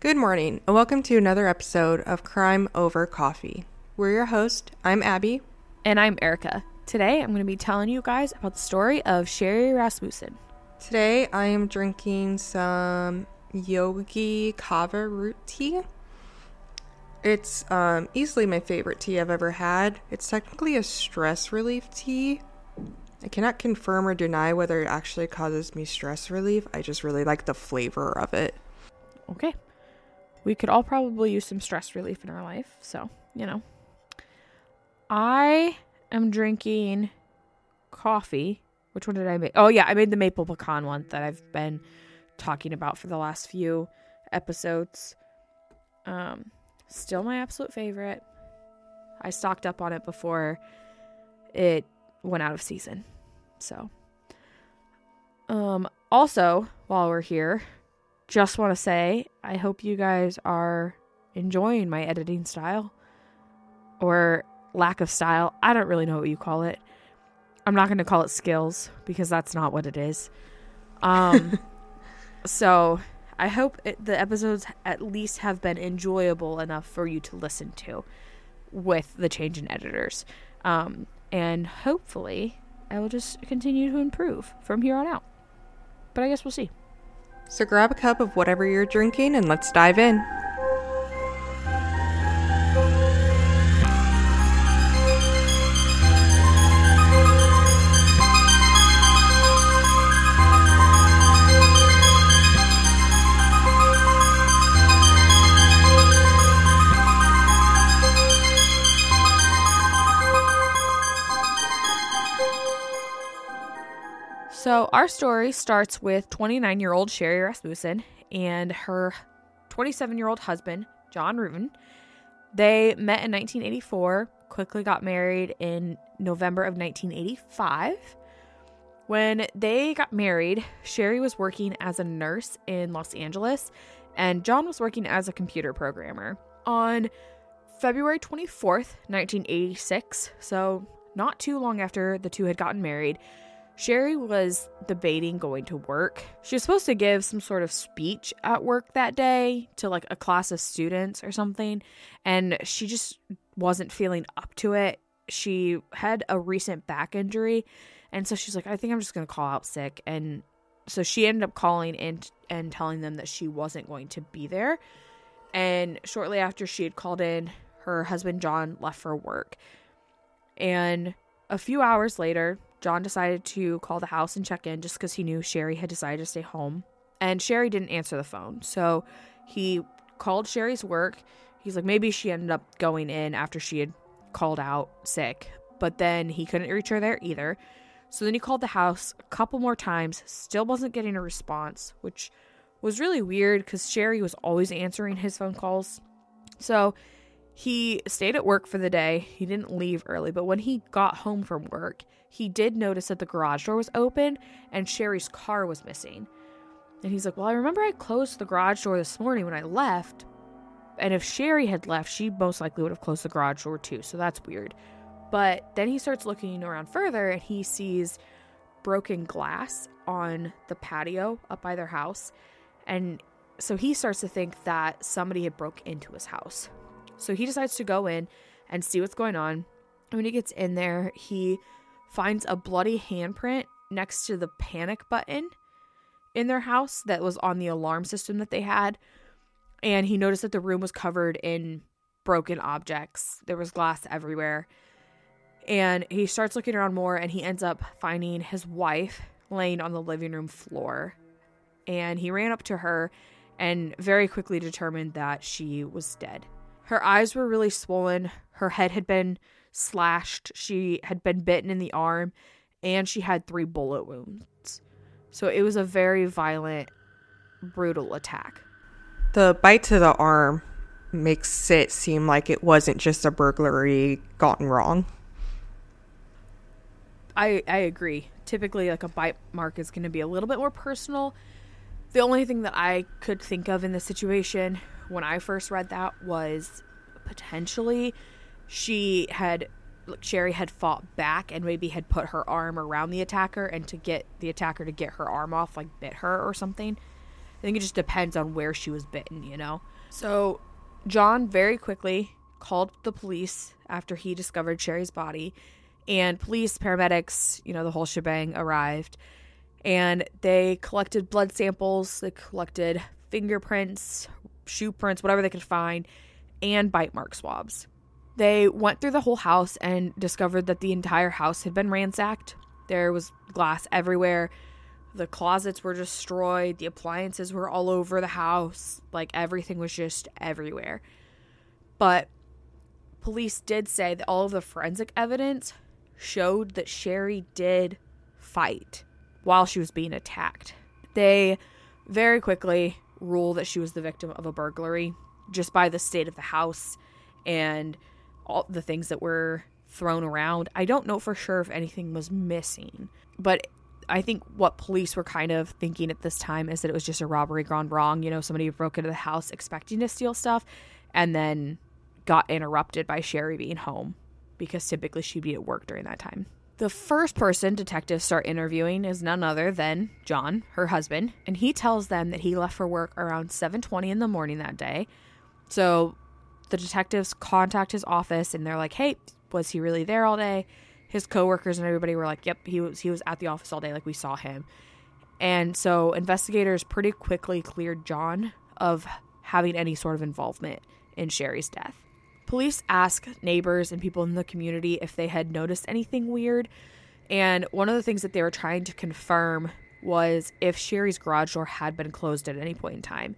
Good morning, and welcome to another episode of Crime Over Coffee. We're your host. I'm Abby. And I'm Erica. Today, I'm going to be telling you guys about the story of Sherry Rasmussen. Today, I am drinking some Yogi Kava root tea. It's easily my favorite tea I've ever had. It's technically a stress relief tea. I cannot confirm or deny whether it actually causes me stress relief. I just really like the flavor of it. Okay. We could all probably use some stress relief in our life. So, I am drinking coffee. Which one did I make? Oh, yeah. I made the maple pecan one that I've been talking about for the last few episodes. Still my absolute favorite. I stocked up on it before it went out of season. So, also, while we're here, just want to say, I hope you guys are enjoying my editing style or lack of style. I don't really know what you call it. I'm not going to call it skills because that's not what it is. So I hope the episodes at least have been enjoyable enough for you to listen to with the change in editors. And hopefully I will just continue to improve from here on out. But I guess we'll see. So grab a cup of whatever you're drinking and let's dive in. So our story starts with 29-year-old Sherry Rasmussen and her 27-year-old husband, John Ruven. They met in 1984, quickly got married in November of 1985. When they got married, Sherry was working as a nurse in Los Angeles, and John was working as a computer programmer. On February 24th, 1986, so not too long after the two had gotten married, Sherry was debating going to work. She was supposed to give some sort of speech at work that day to like a class of students or something, and she just wasn't feeling up to it. She had a recent back injury, and so she's like, I think I'm just going to call out sick. And so she ended up calling in and telling them that she wasn't going to be there. And shortly after she had called in, her husband John left for work. And a few hours later, John decided to call the house and check in just because he knew Sherry had decided to stay home. And Sherry didn't answer the phone. So he called Sherry's work. He's like, maybe she ended up going in after she had called out sick. But then he couldn't reach her there either. So then he called the house a couple more times. Still wasn't getting a response, which was really weird because Sherry was always answering his phone calls. So he stayed at work for the day. He didn't leave early, but when he got home from work, he did notice that the garage door was open and Sherry's car was missing. And he's like, well, I remember I closed the garage door this morning when I left. And if Sherry had left, she most likely would have closed the garage door too. So that's weird. But then he starts looking around further and he sees broken glass on the patio up by their house. And so he starts to think that somebody had broke into his house. So he decides to go in and see what's going on. And when he gets in there, he finds a bloody handprint next to the panic button in their house that was on the alarm system that they had. And he noticed that the room was covered in broken objects. There was glass everywhere. And he starts looking around more and he ends up finding his wife laying on the living room floor. And he ran up to her and very quickly determined that she was dead. Her eyes were really swollen. Her head had been slashed. She had been bitten in the arm, and she had 3 bullet wounds. So it was a very violent, brutal attack. The bite to the arm makes it seem like it wasn't just a burglary gotten wrong. I agree. Typically, like a bite mark is going to be a little bit more personal. The only thing that I could think of in this situation when I first read that was potentially Sherry had fought back and maybe had put her arm around the attacker and to get the attacker to get her arm off, like bit her or something. think it just depends on where she was bitten, you know? So John very quickly called the police after he discovered Sherry's body, and police, paramedics, you know, the whole shebang arrived, and they collected blood samples, they collected fingerprints, shoe prints, whatever they could find, and bite mark swabs. They went through the whole house and discovered that the entire house had been ransacked. There was glass everywhere. The closets were destroyed. The appliances were all over the house. Like, everything was just everywhere. But police did say that all of the forensic evidence showed that Sherry did fight while she was being attacked. They very quickly ruled that she was the victim of a burglary just by the state of the house and all the things that were thrown around. I don't know for sure if anything was missing, but I think what police were kind of thinking at this time is that it was just a robbery gone wrong. You know, somebody broke into the house expecting to steal stuff and then got interrupted by Sherry being home, because typically she'd be at work during that time. The first person detectives start interviewing is none other than John, her husband, and he tells them that he left for work around 7:20 in the morning that day. So the detectives contact his office and they're like, hey, was he really there all day? His coworkers and everybody were like, yep, he was at the office all day, like we saw him. And so investigators pretty quickly cleared John of having any sort of involvement in Sherry's death. Police asked neighbors and people in the community if they had noticed anything weird. And one of the things that they were trying to confirm was if Sherry's garage door had been closed at any point in time.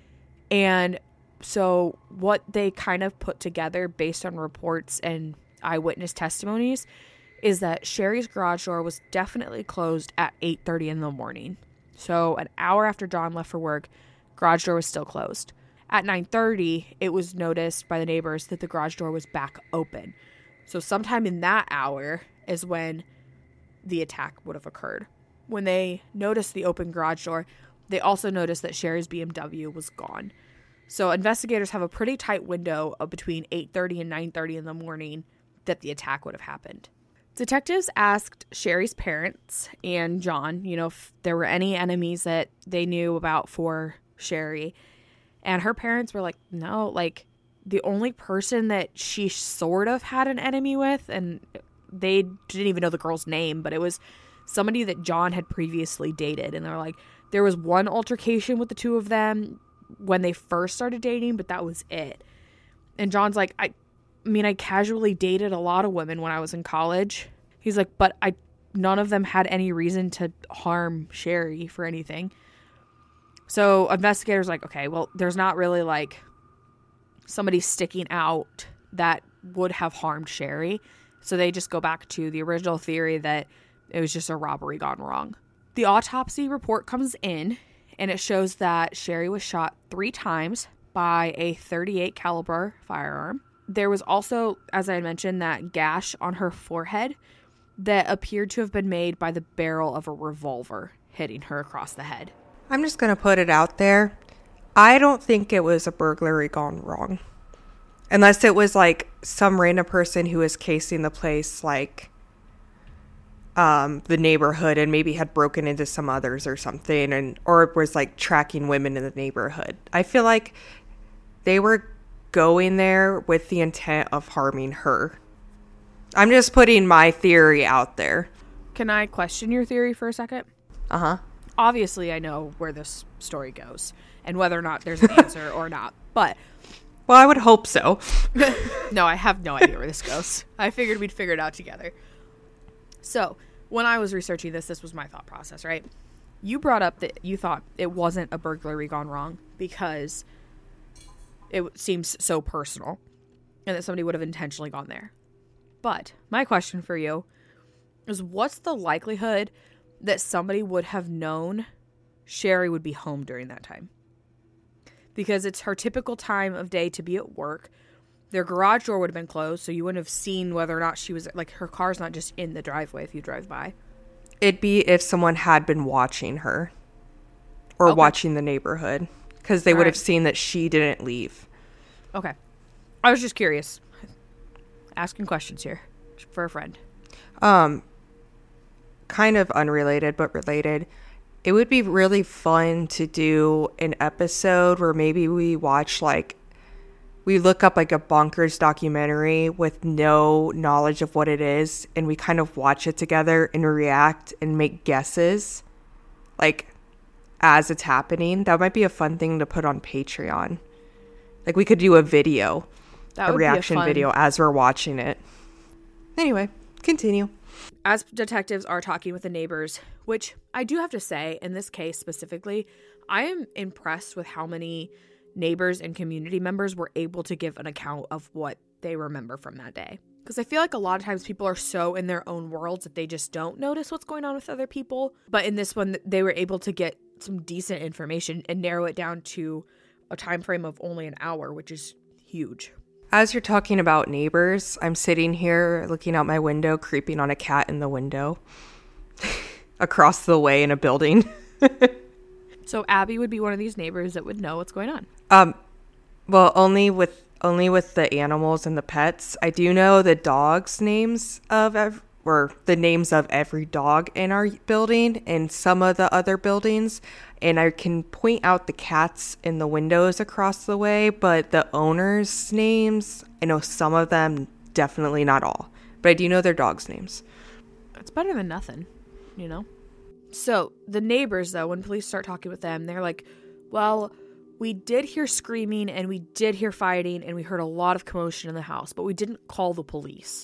And so what they kind of put together based on reports and eyewitness testimonies is that Sherry's garage door was definitely closed at 8:30 in the morning. So an hour after John left for work, garage door was still closed. At 9:30, it was noticed by the neighbors that the garage door was back open. So sometime in that hour is when the attack would have occurred. When they noticed the open garage door, they also noticed that Sherry's BMW was gone. So investigators have a pretty tight window of between 8:30 and 9:30 in the morning that the attack would have happened. Detectives asked Sherry's parents and John, you know, if there were any enemies that they knew about for Sherry. And her parents were like, no, like the only person that she sort of had an enemy with, and they didn't even know the girl's name, but it was somebody that John had previously dated. And they're like, there was one altercation with the two of them when they first started dating, but that was it. And John's like, I mean, I casually dated a lot of women when I was in college. He's like, but none of them had any reason to harm Sherry for anything. So investigators like, okay, well, there's not really like somebody sticking out that would have harmed Sherry. So they just go back to the original theory that it was just a robbery gone wrong. The autopsy report comes in and it shows that Sherry was shot 3 times by a .38 caliber firearm. There was also, as I mentioned, that gash on her forehead that appeared to have been made by the barrel of a revolver hitting her across the head. I'm just going to put it out there. I don't think it was a burglary gone wrong. Unless it was like some random person who was casing the place, like the neighborhood, and maybe had broken into some others or something, or it was like tracking women in the neighborhood. I feel like they were going there with the intent of harming her. I'm just putting my theory out there. Can I question your theory for a second? Uh-huh. Obviously, I know where this story goes and whether or not there's an answer or not, but... Well, I would hope so. No, I have no idea where this goes. I figured we'd figure it out together. So, when I was researching this was my thought process, right? You brought up that you thought it wasn't a burglary gone wrong because it seems so personal and that somebody would have intentionally gone there. But my question for you is, what's the likelihood that somebody would have known Sherry would be home during that time? Because it's her typical time of day to be at work. Their garage door would have been closed, so you wouldn't have seen whether or not she was, like, her car's not just in the driveway if you drive by. It'd be if someone had been watching her or watching the neighborhood, because they would have seen that she didn't leave. Okay. I was just curious. Asking questions here for a friend. Kind of unrelated, but related. It would be really fun to do an episode where maybe we watch we look up like a bonkers documentary with no knowledge of what it is, and we kind of watch it together and react and make guesses like as it's happening. That might be a fun thing to put on Patreon. Like we could do a video, a reaction video as we're watching it. Anyway, continue. As detectives are talking with the neighbors, which I do have to say, in this case specifically, I am impressed with how many neighbors and community members were able to give an account of what they remember from that day. Because I feel like a lot of times people are so in their own worlds that they just don't notice what's going on with other people. But in this one, they were able to get some decent information and narrow it down to a time frame of only an hour, which is huge. As you're talking about neighbors, I'm sitting here looking out my window, creeping on a cat in the window across the way in a building. So Abby would be one of these neighbors that would know what's going on. Well, only with the animals and the pets. I do know the dogs' names or the names of every dog in our building and some of the other buildings. And I can point out the cats in the windows across the way, but the owners' names, I know some of them, definitely not all. But I do know their dogs' names. It's better than nothing, you know? So the neighbors, though, when police start talking with them, they're like, well, we did hear screaming and we did hear fighting and we heard a lot of commotion in the house, but we didn't call the police.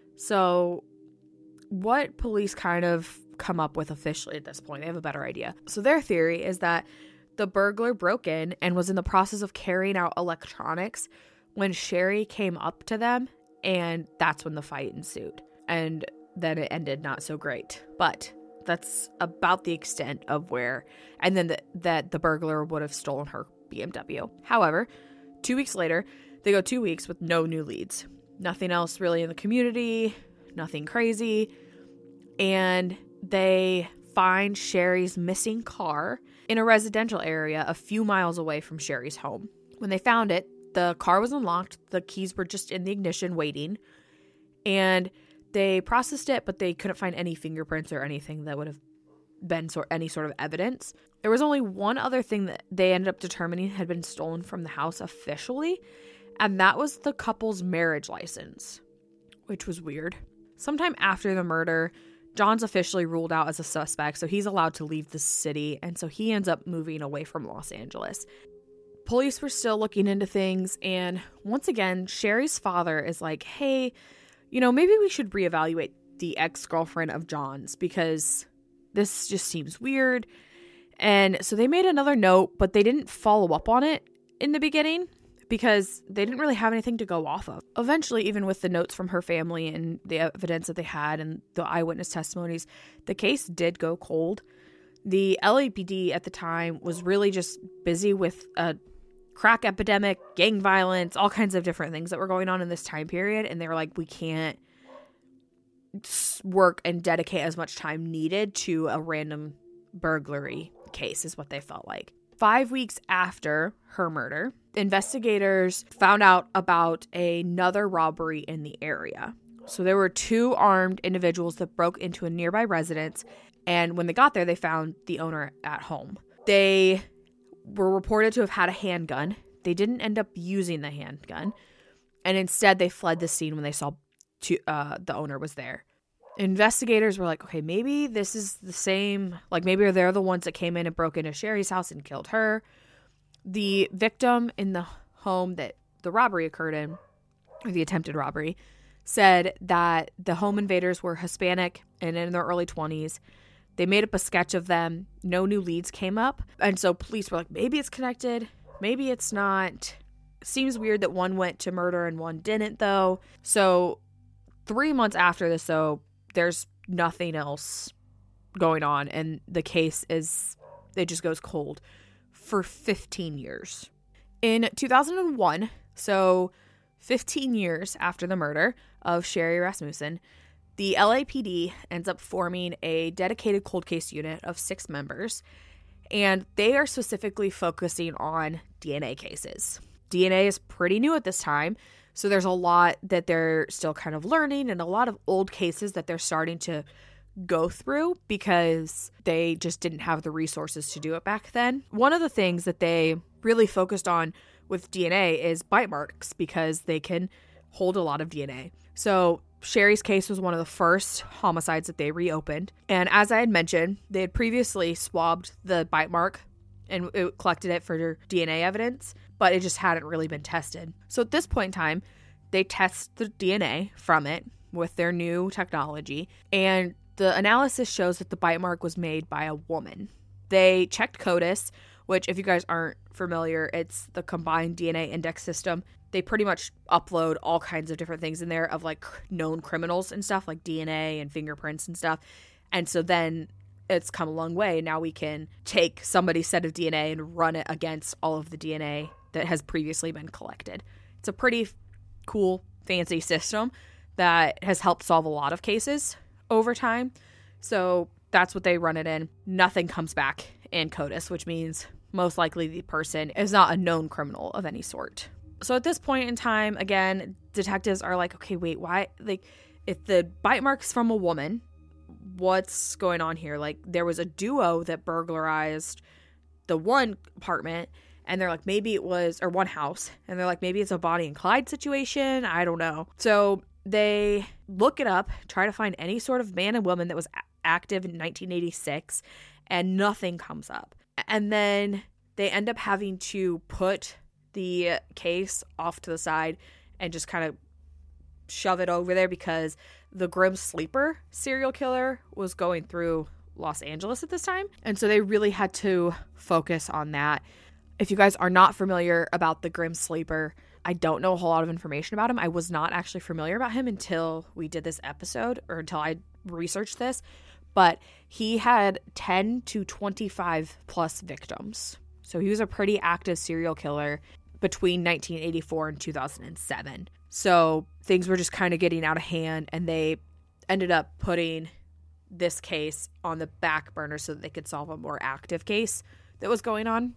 So what police kind of come up with officially at this point, they have a better idea. So their theory is that the burglar broke in and was in the process of carrying out electronics when Sherry came up to them, and that's when the fight ensued. And then it ended not so great. But that's about the extent of where, and then that the burglar would have stolen her BMW. However, 2 weeks later, they go 2 weeks with no new leads. Nothing else really in the community, nothing crazy. And they find Sherry's missing car in a residential area a few miles away from Sherry's home. When they found it, the car was unlocked. The keys were just in the ignition waiting. And they processed it, but they couldn't find any fingerprints or anything that would have been any sort of evidence. There was only one other thing that they ended up determining had been stolen from the house officially, and that was the couple's marriage license, which was weird. Sometime after the murder, John's officially ruled out as a suspect, so he's allowed to leave the city, and so he ends up moving away from Los Angeles. Police were still looking into things, and once again, Sherry's father is like, hey, maybe we should reevaluate the ex-girlfriend of John's because this just seems weird. And so they made another note, but they didn't follow up on it in the beginning because they didn't really have anything to go off of. Eventually, even with the notes from her family and the evidence that they had and the eyewitness testimonies, the case did go cold. The LAPD at the time was really just busy with a crack epidemic, gang violence, all kinds of different things that were going on in this time period. And they were like, we can't work and dedicate as much time needed to a random burglary case is what they felt like. 5 weeks after her murder, investigators found out about another robbery in the area. So there were 2 armed individuals that broke into a nearby residence, and when they got there, they found the owner at home. They were reported to have had a handgun. They didn't end up using the handgun, and instead they fled the scene when they saw the owner was there. Investigators were like, okay, maybe this is the same, like maybe they're the ones that came in and broke into Sherry's house and killed her. The victim in the home that the robbery occurred in, or the attempted robbery, said that the home invaders were Hispanic and in their early 20s. They made up a sketch of them. No new leads came up. And so police were like, maybe it's connected. Maybe it's not. Seems weird that one went to murder and one didn't, though. So 3 months after this, though, there's nothing else going on. And the case it just goes cold for 15 years. In 2001, so 15 years after the murder of Sherry Rasmussen, the LAPD ends up forming a dedicated cold case unit of 6 members, and they are specifically focusing on DNA cases. DNA is pretty new at this time, so there's a lot that they're still kind of learning and a lot of old cases that they're starting to go through because they just didn't have the resources to do it back then. One of the things that they really focused on with DNA is bite marks because they can hold a lot of DNA. So Sherry's case was one of the first homicides that they reopened. And as I had mentioned, they had previously swabbed the bite mark and it collected it for DNA evidence, but it just hadn't really been tested. So at this point in time, they test the DNA from it with their new technology, and the analysis shows that the bite mark was made by a woman. They checked CODIS, which, if you guys aren't familiar, it's the combined DNA index system. They pretty much upload all kinds of different things in there of like known criminals and stuff, like DNA and fingerprints and stuff. And so then it's come a long way. Now we can take somebody's set of DNA and run it against all of the DNA that has previously been collected. It's a pretty cool, fancy system that has helped solve a lot of cases over time. So that's what they run it in. Nothing comes back in CODIS, which means most likely the person is not a known criminal of any sort. So at this point in time, again, detectives are like, okay, wait, why? Like, if the bite mark's from a woman, what's going on here? Like, there was a duo that burglarized the one apartment, and they're like, maybe it was, or one house, and they're like, maybe it's a Bonnie and Clyde situation. I don't know. So they look it up, try to find any sort of man and woman that was active in 1986, and nothing comes up. And then they end up having to put the case off to the side and just kind of shove it over there because the Grim Sleeper serial killer was going through Los Angeles at this time. And so they really had to focus on that. If you guys are not familiar about the Grim Sleeper, I don't know a whole lot of information about him. I was not actually familiar about him until we did this episode, or until I researched this. But he had 10 to 25 plus victims. So he was a pretty active serial killer between 1984 and 2007. So things were just kind of getting out of hand, and they ended up putting this case on the back burner so that they could solve a more active case that was going on.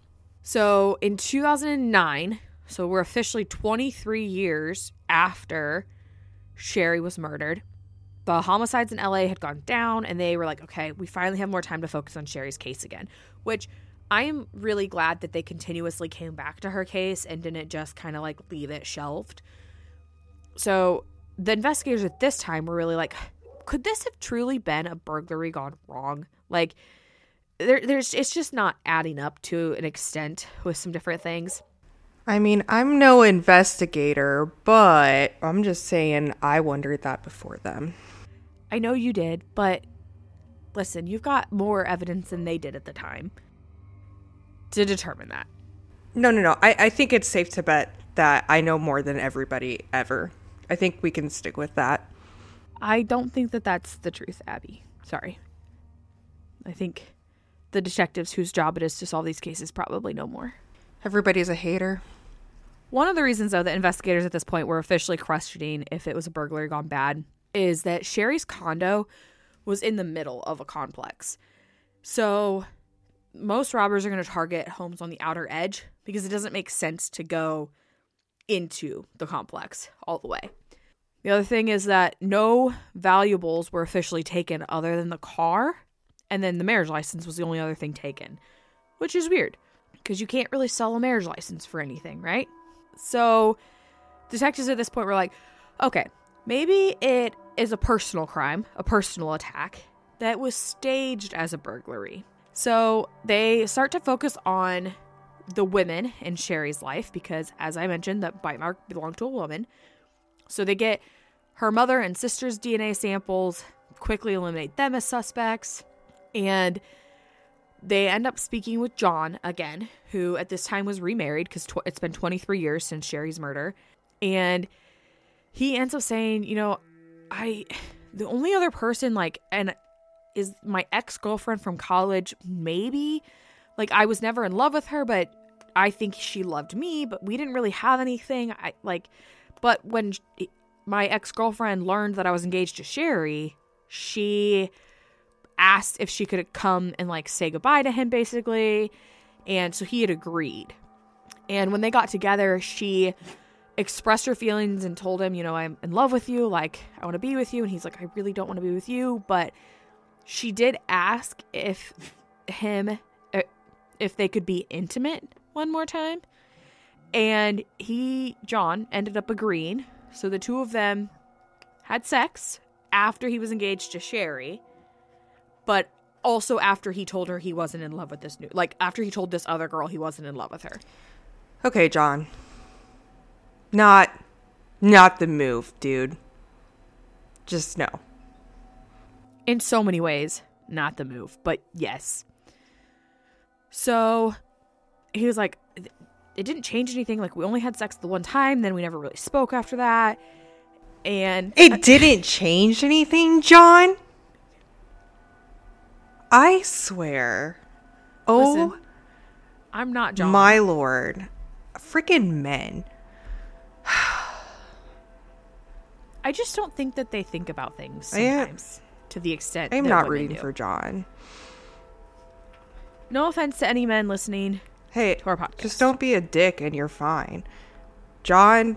So in 2009, so we're officially 23 years after Sherry was murdered, the homicides in LA had gone down, and they were like, okay, we finally have more time to focus on Sherry's case again, which I am really glad that they continuously came back to her case and didn't just kind of like leave it shelved. So the investigators at this time were really like, could this have truly been a burglary gone wrong? Like, it's just not adding up to an extent with some different things. I mean, I'm no investigator, but I'm just saying I wondered that before them. I know you did, but listen, you've got more evidence than they did at the time to determine that. No. I think it's safe to bet that I know more than everybody ever. I think we can stick with that. I don't think that that's the truth, Abby. Sorry. I think the detectives whose job it is to solve these cases probably know more. Everybody's a hater. One of the reasons, though, that investigators at this point were officially questioning if it was a burglary gone bad is that Sherry's condo was in the middle of a complex. So most robbers are going to target homes on the outer edge because it doesn't make sense to go into the complex all the way. The other thing is that no valuables were officially taken other than the car, and then the marriage license was the only other thing taken, which is weird because you can't really sell a marriage license for anything, right? So detectives at this point were like, okay, maybe it is a personal crime, a personal attack that was staged as a burglary. So they start to focus on the women in Sherry's life because, as I mentioned, that bite mark belonged to a woman. So they get her mother and sister's DNA samples, quickly eliminate them as suspects, and they end up speaking with John again, who at this time was remarried because it's been 23 years since Sherry's murder. And he ends up saying, you know, the only other person is my ex-girlfriend from college, maybe. Like, I was never in love with her, but I think she loved me, but we didn't really have anything. But when my ex-girlfriend learned that I was engaged to Sherry, she asked if she could come and say goodbye to him, basically. And so he had agreed. And when they got together, she expressed her feelings and told him, you know, I'm in love with you. I want to be with you. And he's like, I really don't want to be with you, but She did ask if they could be intimate one more time. And John, ended up agreeing. So the two of them had sex after he was engaged to Sherry, but also after he told her he wasn't in love with after he told this other girl he wasn't in love with her. Okay, John. Not the move, dude. Just no. In so many ways, not the move, but yes. So he was like, it didn't change anything. Like, we only had sex the one time, then we never really spoke after that. And it didn't change anything, John? I swear. Listen, I'm not John. My lord. Freaking men. I just don't think that they think about things sometimes to the extent I'm that not women rooting do. for John. No offense to any men listening to our podcast. Just don't be a dick and you're fine. John,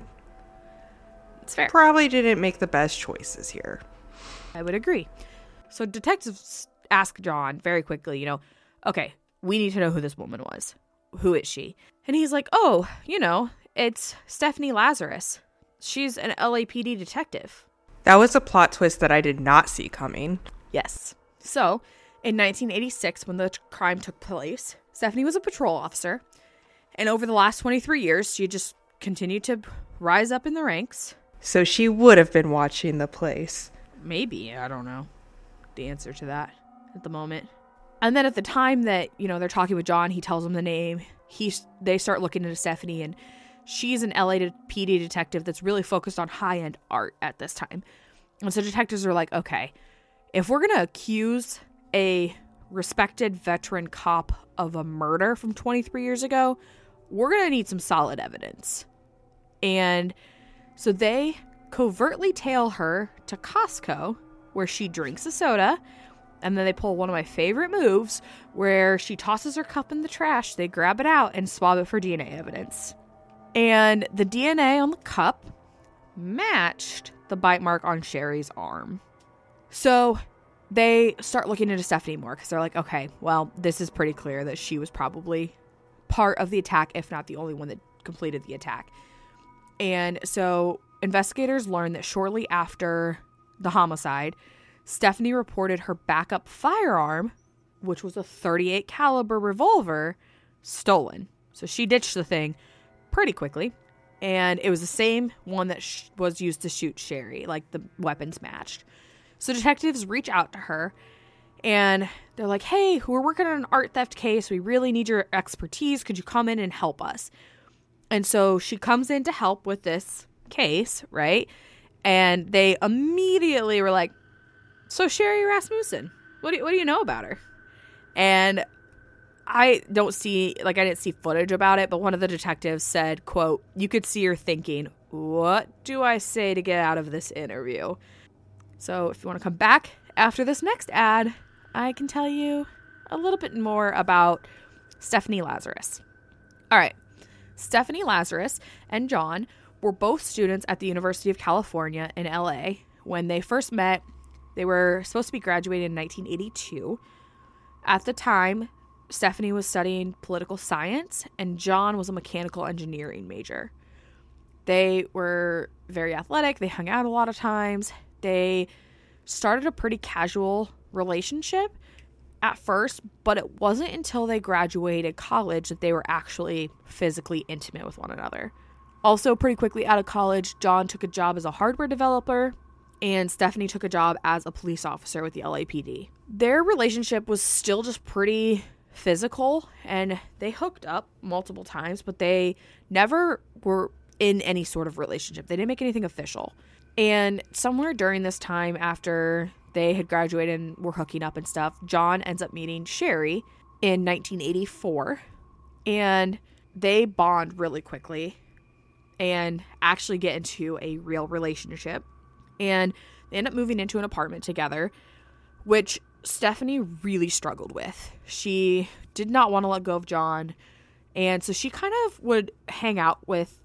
it's fair, probably didn't make the best choices here. I would agree. So detectives ask John very quickly, okay, we need to know who this woman was. Who is she? And he's like, oh, it's Stephanie Lazarus. She's an LAPD detective. That was a plot twist that I did not see coming. Yes. So, in 1986, when the crime took place, Stephanie was a patrol officer. And over the last 23 years, she just continued to rise up in the ranks. So she would have been watching the place. Maybe. I don't know the answer to that at the moment. And then at the time that, they're talking with John, he tells them the name. They start looking into Stephanie, and she's an LAPD detective that's really focused on high-end art at this time. And so detectives are like, okay, if we're going to accuse a respected veteran cop of a murder from 23 years ago, we're going to need some solid evidence. And so they covertly tail her to Costco, where she drinks a soda, and then they pull one of my favorite moves, where she tosses her cup in the trash, they grab it out, and swab it for DNA evidence. And the DNA on the cup matched the bite mark on Sherry's arm. So they start looking into Stephanie more, because they're like, okay, well, this is pretty clear that she was probably part of the attack, if not the only one that completed the attack. And so investigators learned that shortly after the homicide, Stephanie reported her backup firearm, which was a .38 caliber revolver, stolen. So she ditched the thing pretty quickly, and it was the same one that was used to shoot Sherry. Like, the weapons matched. So detectives reach out to her, and they're like, hey, we're working on an art theft case. We really need your expertise. Could you come in and help us? And so she comes in to help with this case, right? And they immediately were like, so Sherry Rasmussen, what do you know about her? And I didn't see footage about it, but one of the detectives said, quote, you could see her thinking, what do I say to get out of this interview? So if you want to come back after this next ad, I can tell you a little bit more about Stephanie Lazarus. All right. Stephanie Lazarus and John were both students at the University of California in LA. When they first met, they were supposed to be graduating in 1982. At the time, Stephanie was studying political science, and John was a mechanical engineering major. They were very athletic. They hung out a lot of times. They started a pretty casual relationship at first, but it wasn't until they graduated college that they were actually physically intimate with one another. Also, pretty quickly out of college, John took a job as a hardware developer, and Stephanie took a job as a police officer with the LAPD. Their relationship was still just pretty physical, and they hooked up multiple times, but they never were in any sort of relationship. They didn't make anything official. And somewhere during this time, after they had graduated and were hooking up and stuff, John ends up meeting Sherry in 1984, and they bond really quickly and actually get into a real relationship. And they end up moving into an apartment together, which Stephanie really struggled with. She did not want to let go of John, and so she kind of would hang out with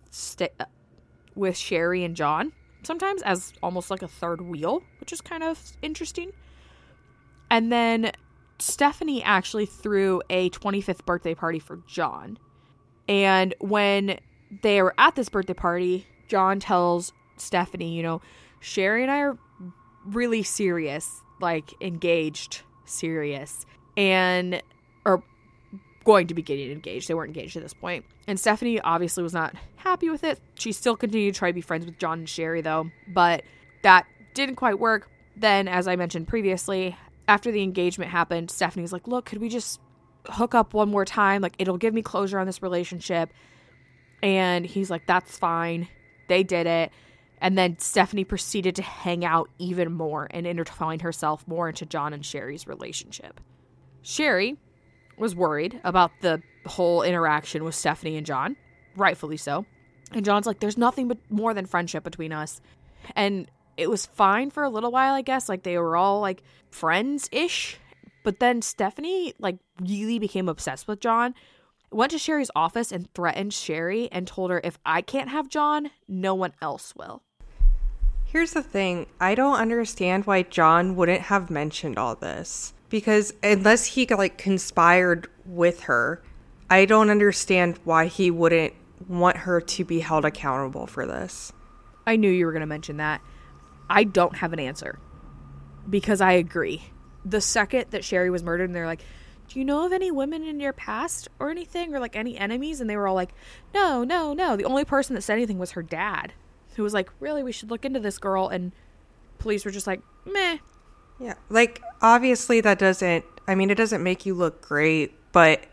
Sherry and John sometimes as almost like a third wheel, which is kind of interesting. And then Stephanie actually threw a 25th birthday party for John. And when they were at this birthday party, John tells Stephanie, you know, Sherry and I are really serious, like engaged, serious, and are going to be getting engaged. They weren't engaged at this point. And Stephanie obviously was not happy with it. She still continued to try to be friends with John and Sherry, though, but that didn't quite work. Then, as I mentioned previously, after the engagement happened, Stephanie was like, look, could we just hook up one more time? Like, it'll give me closure on this relationship. And he's like, that's fine. They did it. And then Stephanie proceeded to hang out even more and intertwine herself more into John and Sherry's relationship. Sherry was worried about the whole interaction with Stephanie and John, rightfully so. And John's like, there's nothing but more than friendship between us. And it was fine for a little while, I guess. Like, they were all, like, friends-ish. But then Stephanie, like, really became obsessed with John, went to Sherry's office and threatened Sherry and told her, if I can't have John, no one else will. Here's the thing. I don't understand why John wouldn't have mentioned all this. Because unless he, like, conspired with her, I don't understand why he wouldn't want her to be held accountable for this. I knew you were going to mention that. I don't have an answer. Because I agree. The second that Sherry was murdered and they're like, do you know of any women in your past or anything? Or, like, any enemies? And they were all like, no. The only person that said anything was her dad. Who was like, really, we should look into this girl. And police were just like, meh. Yeah, like, obviously it doesn't make you look great, but,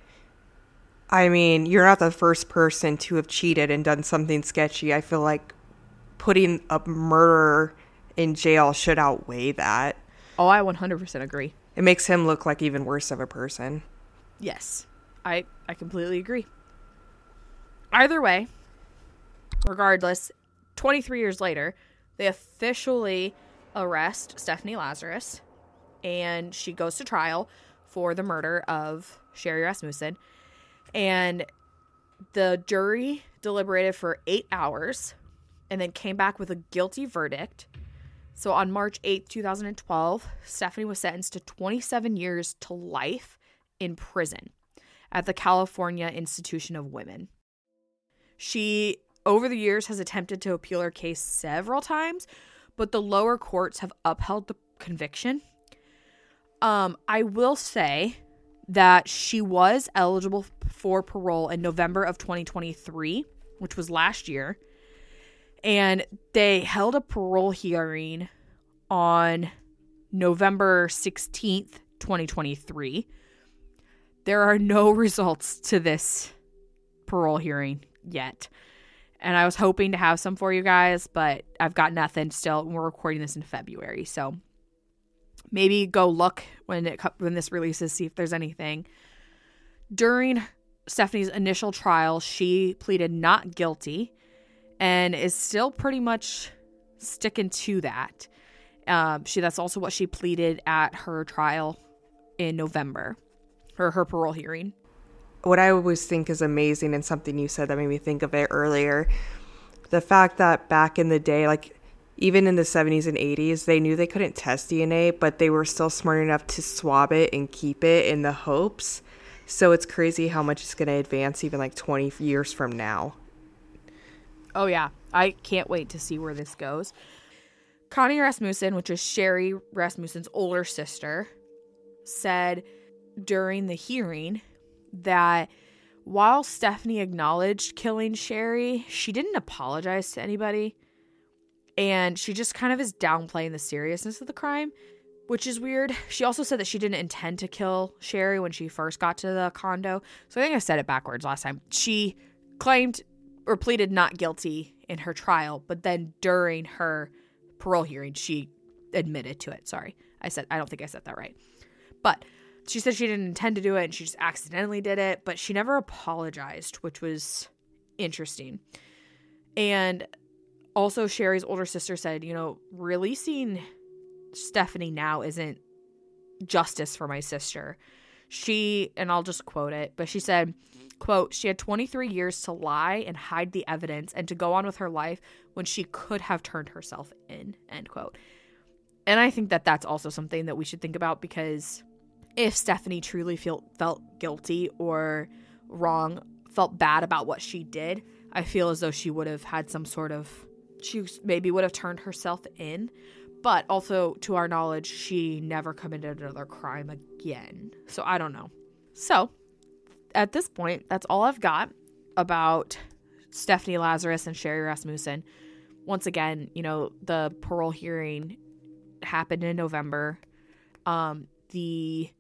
I mean, you're not the first person to have cheated and done something sketchy. I feel like putting a murderer in jail should outweigh that. Oh, I 100% agree. It makes him look like even worse of a person. Yes, I completely agree. Either way, regardless, 23 years later, they officially arrest Stephanie Lazarus, and she goes to trial for the murder of Sherry Rasmussen. And the jury deliberated for 8 hours and then came back with a guilty verdict. So on March 8th, 2012, Stephanie was sentenced to 27 years to life in prison at the California Institution of Women. She, over the years, has attempted to appeal her case several times, but the lower courts have upheld the conviction. I will say that she was eligible for parole in November of 2023, which was last year. And they held a parole hearing on November 16th, 2023. There are no results to this parole hearing yet. And I was hoping to have some for you guys, but I've got nothing still. We're recording this in February, so maybe go look when this releases, see if there's anything. During Stephanie's initial trial, she pleaded not guilty and is still pretty much sticking to that. That's also what she pleaded at her trial in November, her parole hearing. What I always think is amazing, and something you said that made me think of it earlier, the fact that back in the day, like even in the 70s and 80s, they knew they couldn't test DNA, but they were still smart enough to swab it and keep it in the hopes. So it's crazy how much it's going to advance even like 20 years from now. Oh yeah, I can't wait to see where this goes. Connie Rasmussen, which is Sherry Rasmussen's older sister, said during the hearing that while Stephanie acknowledged killing Sherry, she didn't apologize to anybody. And she just kind of is downplaying the seriousness of the crime, which is weird. She also said that she didn't intend to kill Sherry when she first got to the condo. So I think I said it backwards last time. She claimed or pleaded not guilty in her trial, but then during her parole hearing, she admitted to it. Sorry. I don't think I said that right. But she said she didn't intend to do it and she just accidentally did it, but she never apologized, which was interesting. And also Sherry's older sister said, releasing Stephanie now isn't justice for my sister. And I'll just quote it, but she said, quote, she had 23 years to lie and hide the evidence and to go on with her life when she could have turned herself in, end quote. And I think that that's also something that we should think about, because if Stephanie truly felt guilty or wrong, felt bad about what she did, I feel as though she would have had some sort of, she maybe would have turned herself in. But also, to our knowledge, she never committed another crime again. So I don't know. So at this point, that's all I've got about Stephanie Lazarus and Sherry Rasmussen. Once again, you know, the parole hearing happened in November. The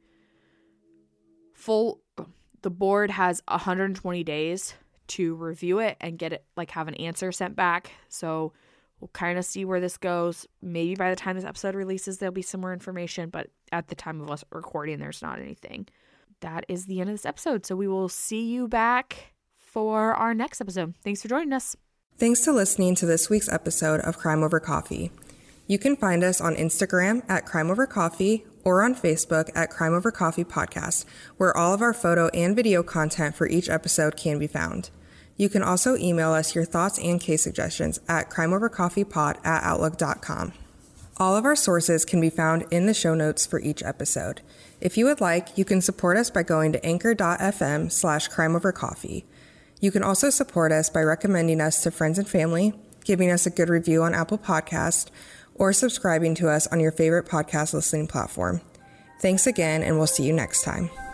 board has 120 days to review it and get it, like, have an answer sent back. So we'll kind of see where this goes. Maybe by the time this episode releases, there'll be some more information, but at the time of us recording, there's not anything. That is the end of this episode. So we will see you back for our next episode. Thanks for joining us. Thanks to listening to this week's episode of Crime Over Coffee. You can find us on Instagram at Crime Over Coffee or on Facebook at Crime Over Coffee Podcast, where all of our photo and video content for each episode can be found. You can also email us your thoughts and case suggestions at crimeovercoffeepod@outlook.com. All of our sources can be found in the show notes for each episode. If you would like, you can support us by going to anchor.fm/crimeovercoffee. You can also support us by recommending us to friends and family, giving us a good review on Apple Podcasts, or subscribing to us on your favorite podcast listening platform. Thanks again, and we'll see you next time.